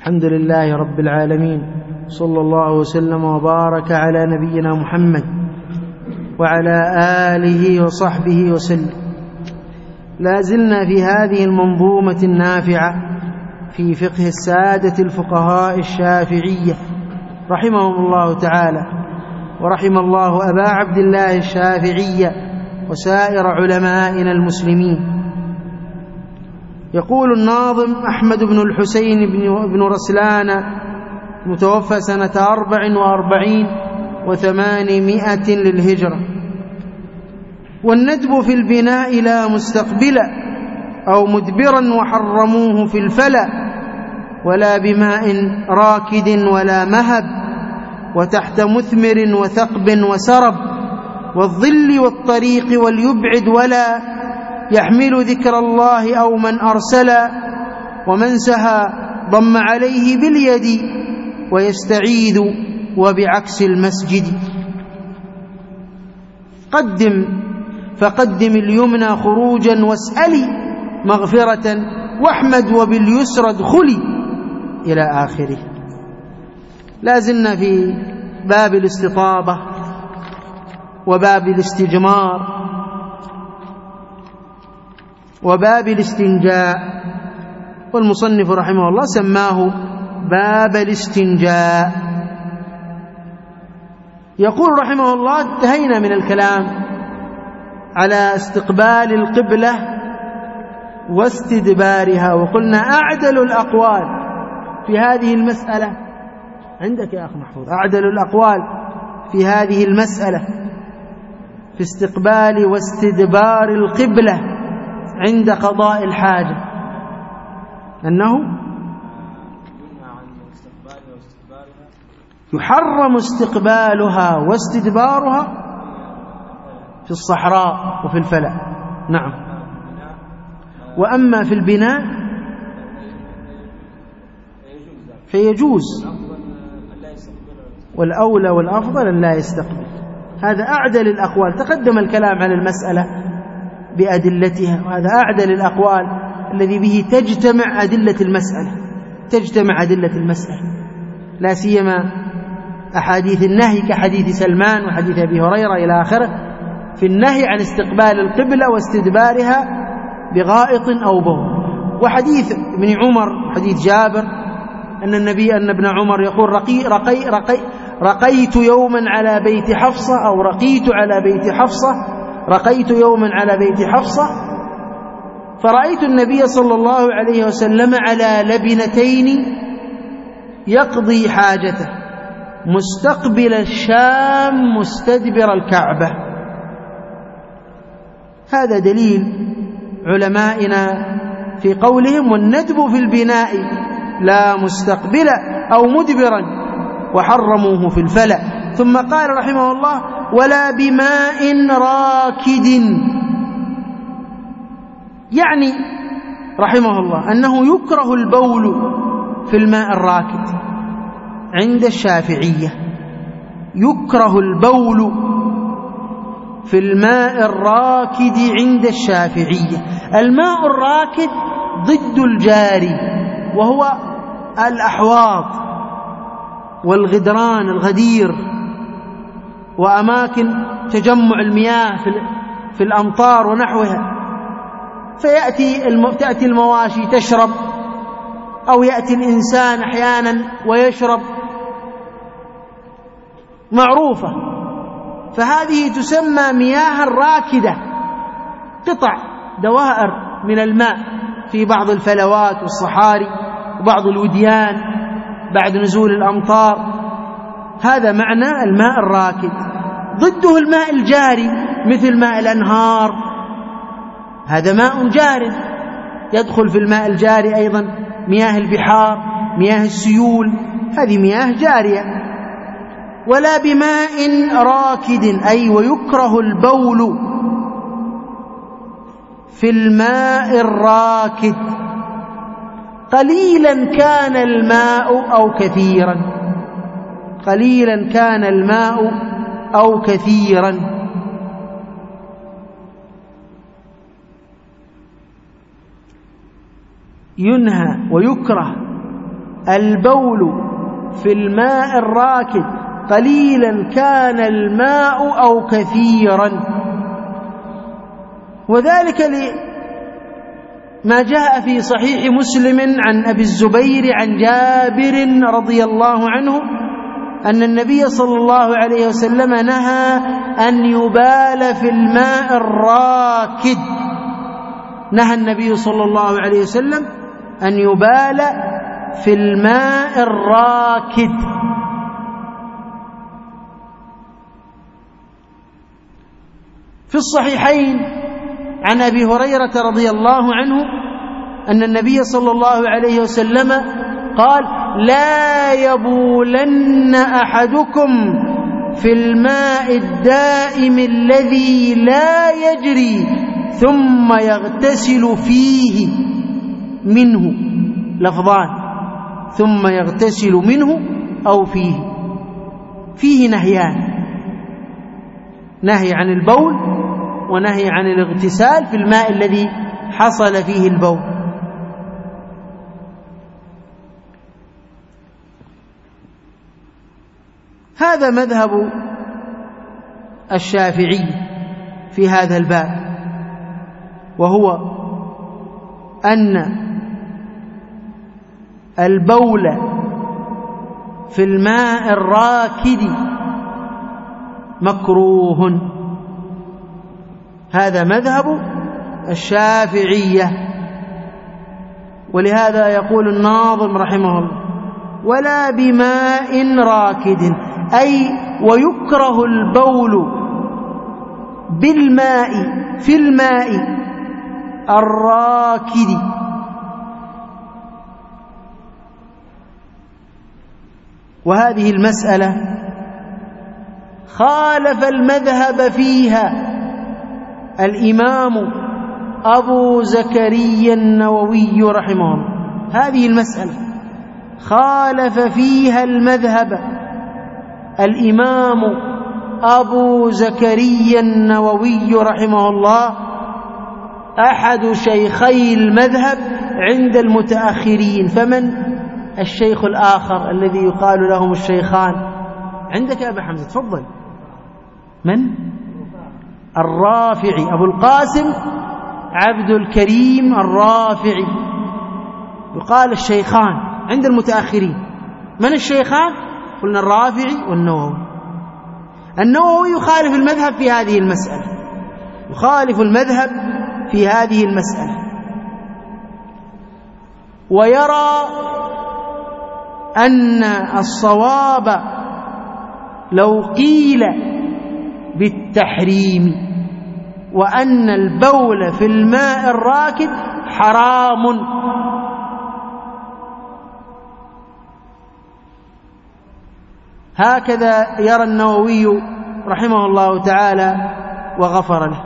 الحمد لله رب العالمين، صلى الله وسلم وبارك على نبينا محمد وعلى آله وصحبه وسلم. لا زلنا في هذه المنظومة النافعة في فقه السادة الفقهاء الشافعية رحمهم الله تعالى، ورحم الله أبا عبد الله الشافعي وسائر علمائنا المسلمين. يقول الناظم أحمد بن الحسين بن رسلان متوفى سنة 44 و800 للهجرة: والندب في البناء لا مستقبلا أو مدبرا وحرموه في الفلا، ولا بماء راكد ولا مهب، وتحت مثمر وثقب وسرب، والظل والطريق وليبعد ولا يحمل ذكر الله أو من أرسلا، ومن سهى ضم عليه باليد ويستعيذ وبعكس المسجد. فقدم اليمنى خروجا واسألي مغفرة، واحمد وباليسرى ادخلي إلى آخره. لازلنا في باب الاستطابة وباب الاستجمار وباب الاستنجاء، والمصنف رحمه الله سماه باب الاستنجاء. يقول رحمه الله: انتهينا من الكلام على استقبال القبلة واستدبارها، وقلنا أعدل الأقوال في هذه المسألة عندك يا أخ محفوظ، أعدل الأقوال في هذه المسألة في استقبال واستدبار القبلة عند قضاء الحاجة أنه يحرم استقبالها واستدبارها في الصحراء وفي الفلاة. نعم. وأما في البناء فيجوز، والأولى والأفضل أن لا يستقبل. هذا أعدل الأقوال. تقدم الكلام على المسألة بأدلتها، وهذا أعدل الأقوال الذي به تجتمع أدلة المسألة، لا سيما أحاديث النهي كحديث سلمان وحديث أبي هريرة إلى آخره في النهي عن استقبال القبلة واستدبارها بغائط أو بول. وحديث ابن عمر، حديث جابر، أن ابن عمر يقول: رقيت يوما على بيت حفصة، أو رقيت يوما على بيت حفصة فرأيت النبي صلى الله عليه وسلم على لبنتين يقضي حاجته مستقبل الشام مستدبر الكعبة. هذا دليل علمائنا في قولهم: والندب في البناء لا مستقبلا أو مدبرا وحرموه في الفلا. ثم قال رحمه الله: ولا بماء راكد، يعني رحمه الله أنه يكره البول في الماء الراكد عند الشافعية، يكره البول في الماء الراكد عند الشافعية. الماء الراكد ضد الجاري، وهو الأحواض والغدران، الغدير، وأماكن تجمع المياه في الأمطار ونحوها. تأتي المواشي تشرب، أو يأتي الإنسان أحيانا ويشرب، معروفة. فهذه تسمى مياه راكدة، قطع دوائر من الماء في بعض الفلوات والصحاري وبعض الوديان بعد نزول الأمطار. هذا معنى الماء الراكد. ضده الماء الجاري مثل ماء الأنهار، هذا ماء جار. يدخل في الماء الجاري أيضا مياه البحار، مياه السيول، هذه مياه جارية. ولا بماء راكد، أي ويكره البول في الماء الراكد قليلا كان الماء أو كثيرا، قليلا كان الماء أو كثيرا. ينهى ويكره البول في الماء الراكد قليلا كان الماء أو كثيرا، وذلك لما جاء في صحيح مسلم عن أبي الزبير عن جابر رضي الله عنه أن النبي صلى الله عليه وسلم نهى أن يبال في الماء الراكد. نهى النبي صلى الله عليه وسلم أن يبال في الماء الراكد. في الصحيحين عن أبي هريرة رضي الله عنه أن النبي صلى الله عليه وسلم قال: لا يبولن أحدكم في الماء الدائم الذي لا يجري ثم يغتسل فيه منه. لفظان: ثم يغتسل منه أو فيه. فيه نهيان: نهي عن البول ونهي عن الاغتسال في الماء الذي حصل فيه البول. هذا مذهب الشافعي في هذا الباب، وهو أن البول في الماء الراكد مكروه. هذا مذهب الشافعية. ولهذا يقول الناظم رحمه الله: ولا بماء راكد، أي ويكره البول بالماء في الماء الراكد. وهذه المسألة خالف المذهب فيها الإمام أبو زكريا النووي رحمه الله. هذه المسألة خالف فيها المذهب الإمام أبو زكريا النووي رحمه الله، أحد شيخي المذهب عند المتأخرين. فمن الشيخ الآخر الذي يقال لهم الشيخان عندك يا أبا حمزة؟ تفضل. من؟ الرافعي، أبو القاسم عبد الكريم الرافعي، يقال الشيخان عند المتأخرين. من الشيخان؟ قلنا الرافعي والنووي. النووي يخالف المذهب في هذه المسألة، يخالف المذهب في هذه المسألة، ويرى أن الصواب لو قيل بالتحريم، وأن البول في الماء الراكد حرام. هكذا يرى النووي رحمه الله تعالى وغفر له.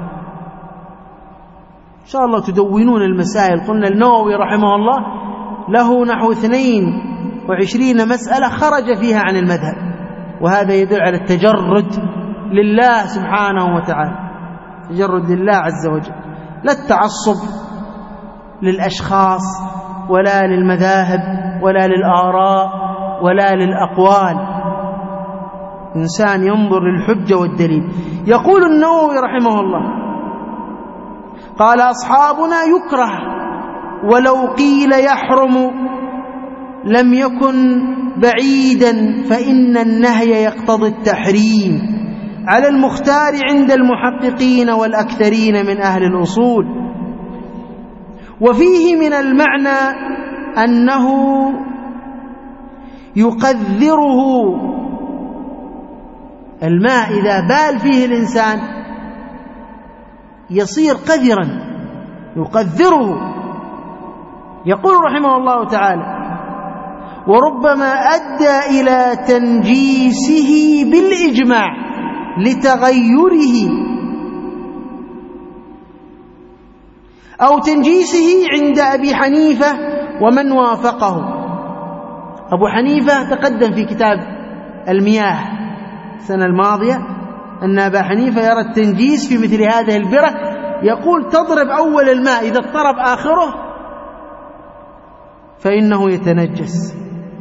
إن شاء الله تدونون المسائل. قلنا النووي رحمه الله له نحو 22 مسألة خرج فيها عن المذهب، وهذا يدل على التجرد لله سبحانه وتعالى، تجرد لله عز وجل، لا التعصب للأشخاص ولا للمذاهب ولا للآراء ولا للأقوال. إنسان ينظر للحجة والدليل. يقول النووي رحمه الله: قال أصحابنا يكره، ولو قيل يحرم لم يكن بعيدا، فإن النهي يقتضي التحريم على المختار عند المحققين والأكثرين من أهل الأصول. وفيه من المعنى أنه يقذره الماء، إذا بال فيه الإنسان يصير قذرا، يقذره. يقول رحمه الله تعالى: وربما أدى إلى تنجيسه بالإجماع لتغيره، أو تنجيسه عند أبي حنيفة ومن وافقه. أبو حنيفة تقدم في كتاب المياه السنة الماضية أن أبا حنيفة يرى التنجيس في مثل هذه البرة، يقول تضرب أول الماء، إذا اضطرب آخره فإنه يتنجس.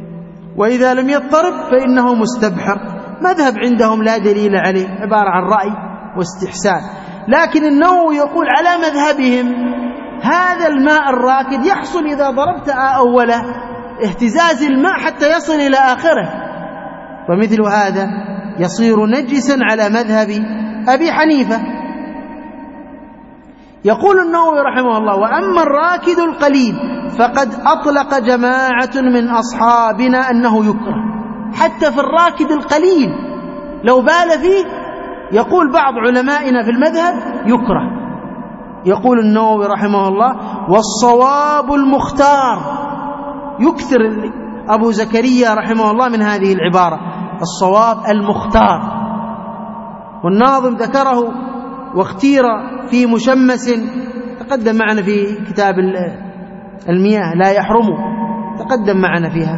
وإذا لم يضطرب فإنه مستبحر. مذهب عندهم لا دليل عليه، عبارة عن رأي واستحسان. لكن النووي يقول على مذهبهم هذا الماء الراكد يحصل إذا ضربت أوله اهتزاز الماء حتى يصل إلى آخره، فمثل هذا يصير نجسا على مذهب أبي حنيفة. يقول النووي رحمه الله: وأما الراكد القليل فقد أطلق جماعة من أصحابنا أنه يكره. حتى في الراكد القليل لو بال فيه يقول بعض علمائنا في المذهب يكره. يقول النووي رحمه الله: والصواب المختار. يكثر أبو زكريا رحمه الله من هذه العبارة، الصواب المختار. والناظم ذكره واختير في مشمس، تقدم معنا في كتاب المياه لا يحرم، تقدم معنا فيها.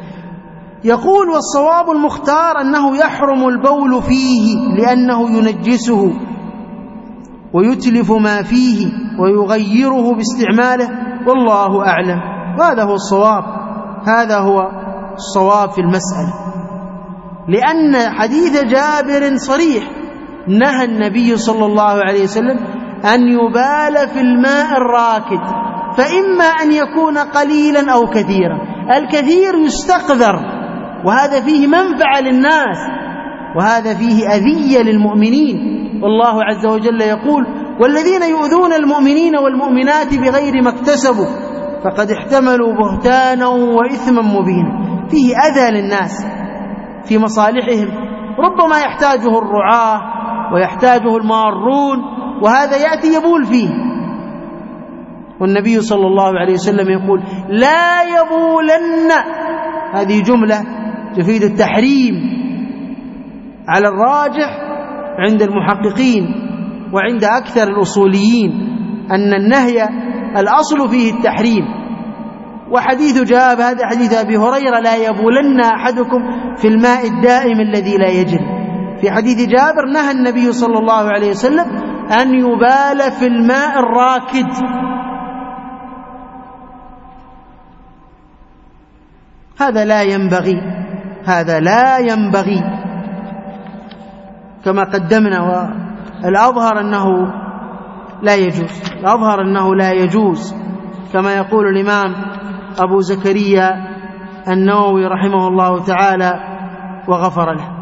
يقول: والصواب المختار أنه يحرم البول فيه لأنه ينجسه ويتلف ما فيه ويغيره باستعماله، والله أعلم. وهذا هو الصواب، هذا هو الصواب في المسألة، لأن حديث جابر صريح: نهى النبي صلى الله عليه وسلم أن يبال في الماء الراكد، فإما أن يكون قليلا أو كثيرا. الكثير يستقذر، وهذا فيه منفعة للناس، وهذا فيه أذية للمؤمنين. والله عز وجل يقول: والذين يؤذون المؤمنين والمؤمنات بغير ما اكتسبوا فقد احتملوا بهتانا وإثما مبينا. فيه أذى للناس في مصالحهم، ربما يحتاجه الرعاة ويحتاجه المارون، وهذا يأتي يبول فيه. والنبي صلى الله عليه وسلم يقول: لا يبولن. هذه جملة تفيد التحريم على الراجح عند المحققين وعند أكثر الأصوليين، أن النهي الأصل فيه التحريم. وحديث جابر، هذا حديث أبي هريرة: لا يبولن أحدكم في الماء الدائم الذي لا يجري. في حديث جابر نهى النبي صلى الله عليه وسلم أن يبال في الماء الراكد. هذا لا ينبغي، هذا لا ينبغي كما قدمنا. والأظهر أنه لا يجوز، الأظهر أنه لا يجوز كما يقول الإمام أبو زكريا النووي رحمه الله تعالى وغفر له.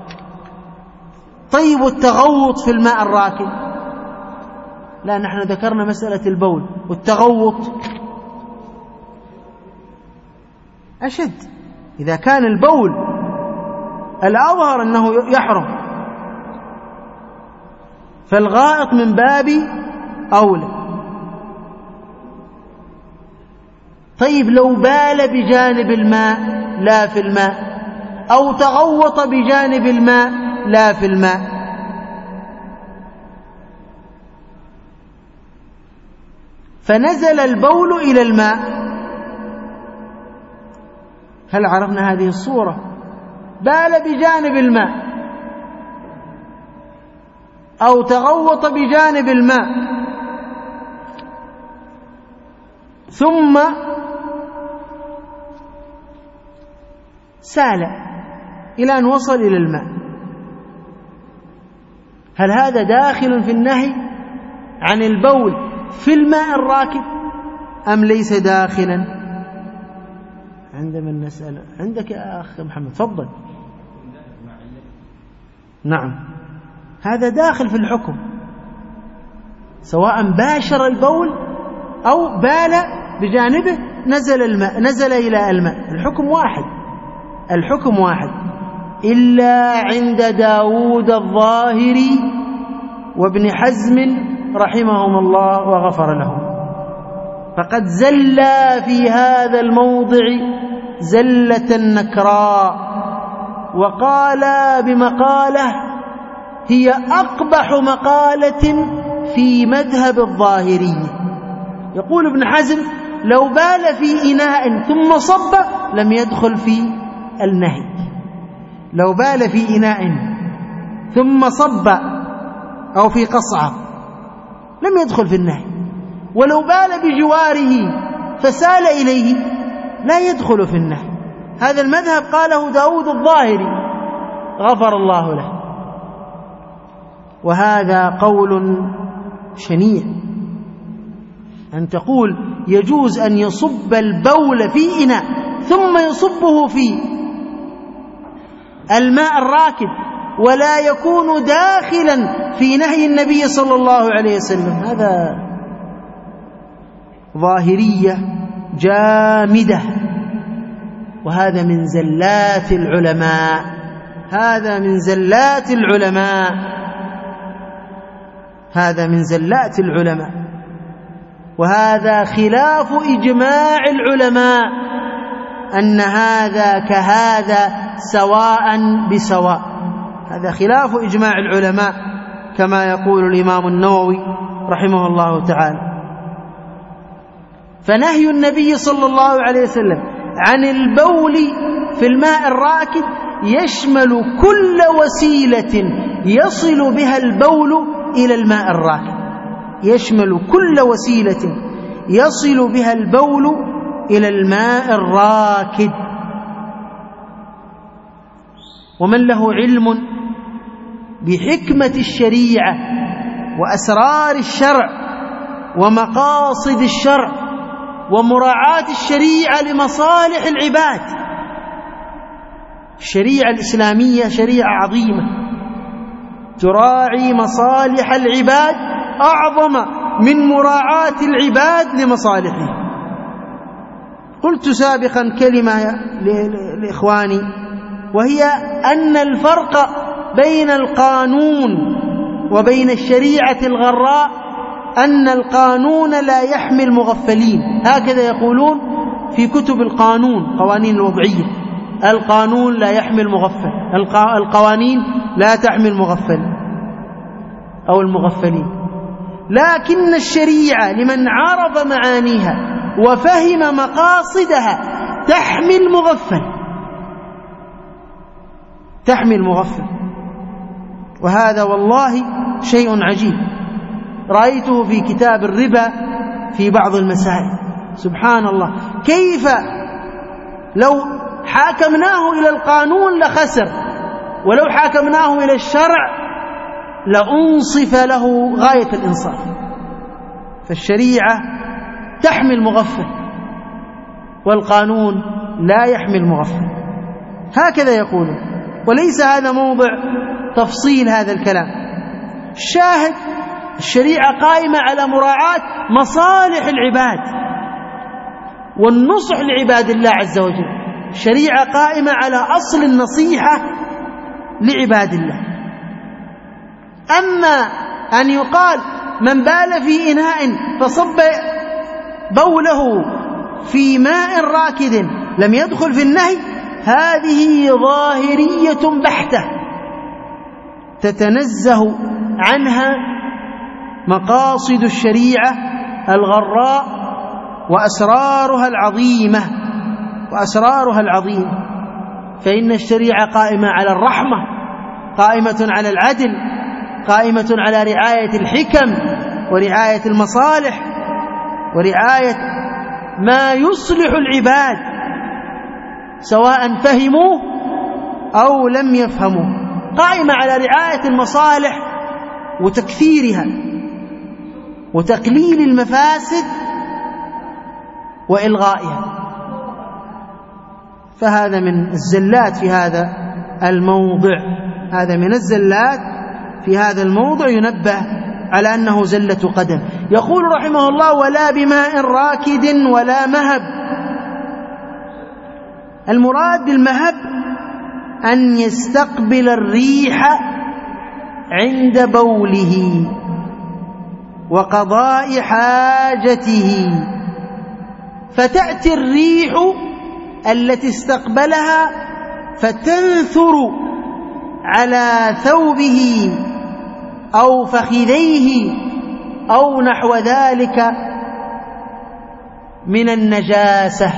طيب، التغوط في الماء الراكد، لا، نحن ذكرنا مسألة البول، والتغوط أشد. إذا كان البول الأظهر أنه يحرم، فالغائط من باب أولى. طيب، لو بال بجانب الماء لا في الماء، أو تغوط بجانب الماء لا في الماء، فنزل البول إلى الماء، هل عرفنا هذه الصورة؟ بال بجانب الماء أو تغوط بجانب الماء ثم سال إلى أن وصل إلى الماء، هل هذا داخل في النهي عن البول في الماء الراكد أم ليس داخلا؟ عندما نسأل، عندك يا أخ محمد، تفضل. نعم، هذا داخل في الحكم، سواء باشر البول أو بال بجانبه نزل الماء، نزل إلى الماء، الحكم واحد، الحكم واحد، إلا عند داود الظاهري وابن حزم رحمهم الله وغفر لهم، فقد زلا في هذا الموضع زلة نكراء، وقالا بمقالة هي أقبح مقالة في مذهب الظاهرية. يقول ابن حزم: لو بال في إناء ثم صب لم يدخل في النهي، لو بال في إناء ثم صب أو في قصعة لم يدخل في النهي، ولو بال بجواره فسال إليه لا يدخل في النهي. هذا المذهب قاله داود الظاهري غفر الله له، وهذا قول شنيع، أن تقول يجوز أن يصب البول في إناء ثم يصبه في الماء الراكد ولا يكون داخلا في نهي النبي صلى الله عليه وسلم. هذا ظاهرية جامدة، وهذا من زلات العلماء، هذا من زلات العلماء، هذا من زلات العلماء، وهذا خلاف إجماع العلماء أن هذا كهذا سواء بسواء، هذا خلاف إجماع العلماء كما يقول الإمام النووي رحمه الله تعالى. فنهي النبي صلى الله عليه وسلم عن البول في الماء الراكد يشمل كل وسيلة يصل بها البول إلى الماء الراكد، يشمل كل وسيلة يصل بها البول إلى الماء الراكد. ومن له علم بحكمة الشريعة وأسرار الشرع ومقاصد الشرع ومراعاة الشريعة لمصالح العباد، الشريعة الإسلامية شريعة عظيمة تراعي مصالح العباد أعظم من مراعاة العباد لمصالحهم. قلت سابقا كلمة لإخواني، وهي أن الفرق بين القانون وبين الشريعة الغراء أن القانون لا يحمي المغفلين، هكذا يقولون في كتب القانون، قوانين الوضعية، القانون لا يحمي المغفل، القوانين لا تحمي المغفل أو المغفلين، لكن الشريعة لمن عرف معانيها وفهم مقاصدها تحمي المغفل، تحمي المغفل. وهذا والله شيء عجيب رأيته في كتاب الربا في بعض المسائل. سبحان الله، كيف لو حاكمناه إلى القانون لخسر، ولو حاكمناه إلى الشرع لأنصف له غاية الإنصاف. فالشريعة تحمي المغفل والقانون لا يحمي المغفل، هكذا يقولون، وليس هذا موضع تفصيل هذا الكلام. الشاهد الشريعة قائمة على مراعاة مصالح العباد والنصح لعباد الله عز وجل، الشريعة قائمة على أصل النصيحة لعباد الله. أما أن يقال من بال في إناء فصب بوله في ماء راكد لم يدخل في النهي، هذه ظاهرية بحتة تتنزه عنها مقاصد الشريعة الغراء وأسرارها العظيمة، فإن الشريعة قائمة على الرحمة، قائمة على العدل، قائمة على رعاية الحكم ورعاية المصالح ورعاية ما يصلح العباد سواء فهموه أو لم يفهموه، قائمة على رعاية المصالح وتكثيرها وتقليل المفاسد وإلغائها. فهذا من الزلات في هذا الموضع، هذا من الزلات في هذا الموضع، ينبه على أنه زلة قدم. يقول رحمه الله: ولا بماء راكد ولا مهب. المراد بالمهب أن يستقبل الريح عند بوله وقضاء حاجته، فتأتي الريح التي استقبلها فتنثر على ثوبه أو فخذيه أو نحو ذلك من النجاسة،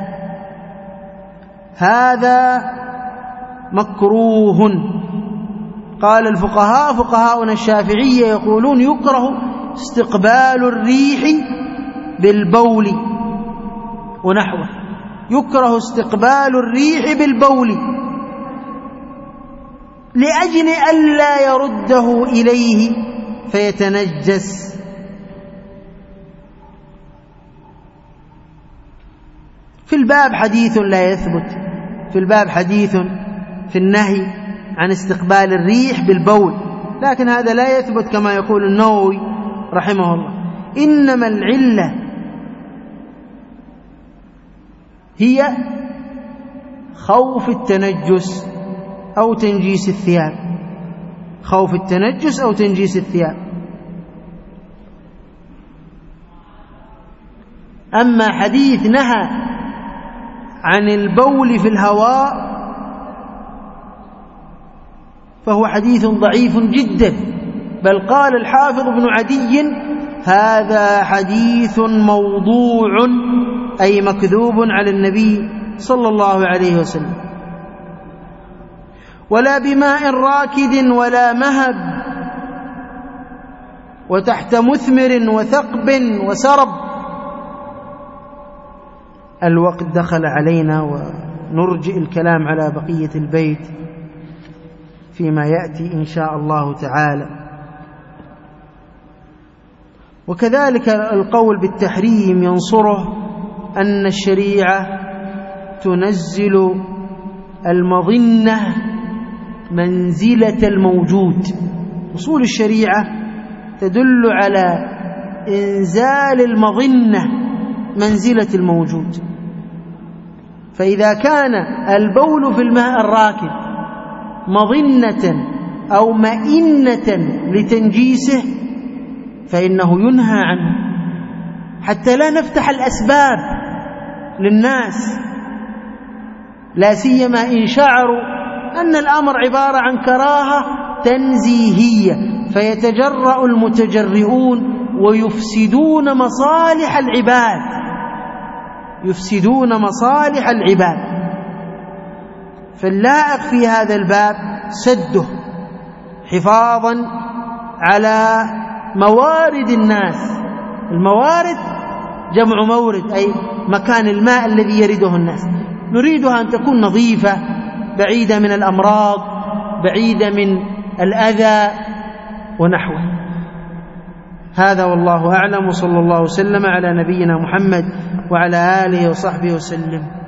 هذا مكروه. قال الفقهاء، فقهاؤنا الشافعية يقولون يكره استقبال الريح بالبول ونحوه، يكره استقبال الريح بالبول لأجل ألا يرده إليه فيتنجس. في الباب حديث لا يثبت، في الباب حديث في النهي عن استقبال الريح بالبول، لكن هذا لا يثبت كما يقول النووي رحمه الله. إنما العلة هي خوف التنجس أو تنجيس الثياب، خوف التنجس أو تنجيس الثياب. أما حديث نهى عن البول في الهواء فهو حديث ضعيف جدا، بل قال الحافظ ابن عدي: هذا حديث موضوع، أي مكذوب على النبي صلى الله عليه وسلم. ولا بماء راكد ولا مهب وتحت مثمر وثقب وسرب. الوقت دخل علينا ونرجئ الكلام على بقية البيت فيما يأتي إن شاء الله تعالى. وكذلك القول بالتحريم ينصره أن الشريعة تنزل المظنة منزلة الموجود. أصول الشريعة تدل على إنزال المظنة منزلة الموجود. فإذا كان البول في الماء الراكد مظنة أو مئنة لتنجيسه فإنه ينهى عنه، حتى لا نفتح الأسباب للناس، لا سيما إن شعروا أن الأمر عبارة عن كراهة تنزيهية، فيتجرأ المتجرئون ويفسدون مصالح العباد، يفسدون مصالح العباد. فاللائق في هذا الباب سده حفاظا على موارد الناس. الموارد جمع مورد، أي مكان الماء الذي يرده الناس، نريدها أن تكون نظيفة، بعيدة من الأمراض، بعيدة من الأذى ونحوه. هذا والله أعلم، وصلى الله وسلم على نبينا محمد وعلى آله وصحبه وسلم.